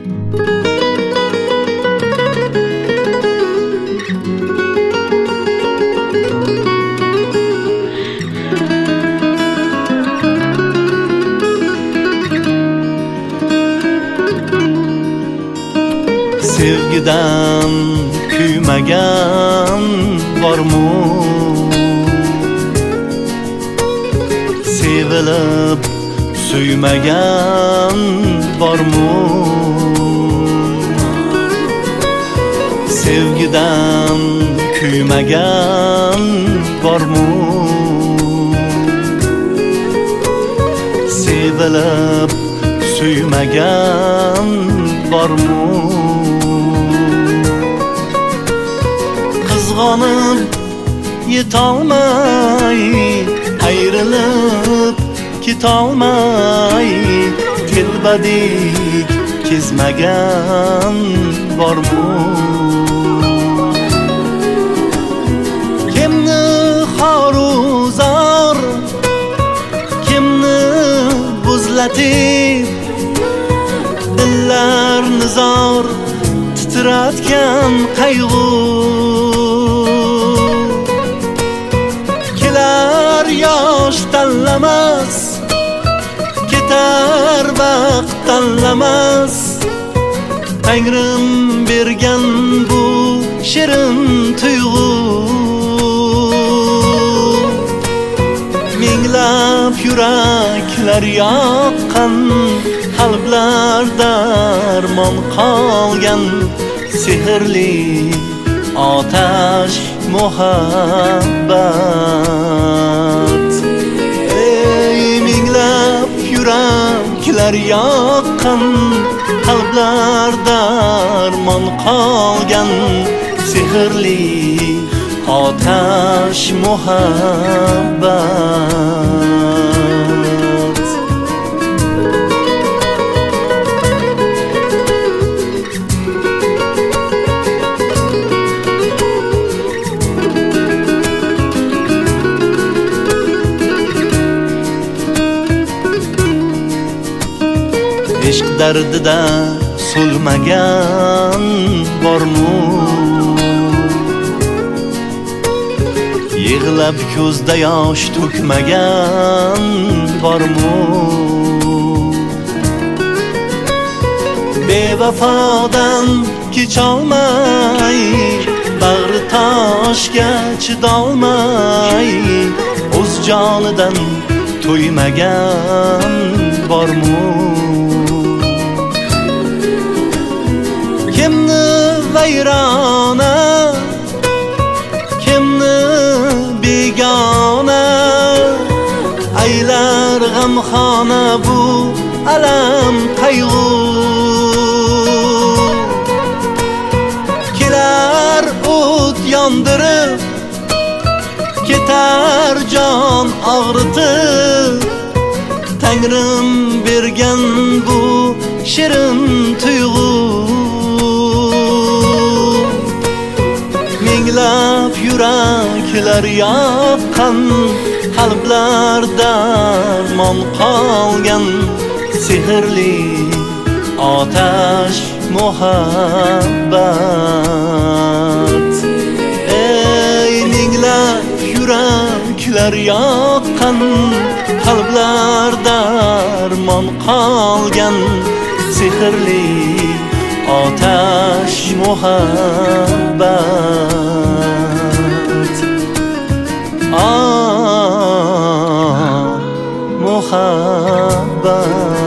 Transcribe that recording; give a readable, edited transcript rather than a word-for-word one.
Sevgiden kuymagan bormu? Sevilib suymagan bormu? Sevgiden kuymagan bormu? Sevilib suymagan bormu? Kızg'onib yetolmay, ayrilib ketolmay, telbadik kezmagan bormu? Kimni xoruzor, kimni buzlatib, dillarni zor titratgan qayg'u. Kelar yosh tanlamas, ketar vaqt tanlamas, Tangrim bergan bu shirin tuyg'u. Minglab yuraklar yoqqan, qalblar darmon qolgan, sehrli otash muhabbat. Ey minglab yuraklar yoqqan, qalblar darmon qolgan, sehrli otash muhabbat. Ishq dardida so'lmagan bormu? Yig'lab ko'zda yosh to'kmagan bormu? Bevafodan kecholmay, bag'ri toshga chidolmay, o'z jonidan to'ymagan bormu? Kimni vayrona, kimni begona, aylar g'amxona bu alam qayg'u. Kelar o't yondirib, ketar jon og'ritib, Tangrim bergan bu shirin tuyg'u. Minglab yuraklar yoqqan, qalblar darmon qolgan, sehrli otash muhabbat. Ey minglab yuraklar yoqqan, qalblar darmon qolgan, sehrli otash muhabbat. Muhabbat.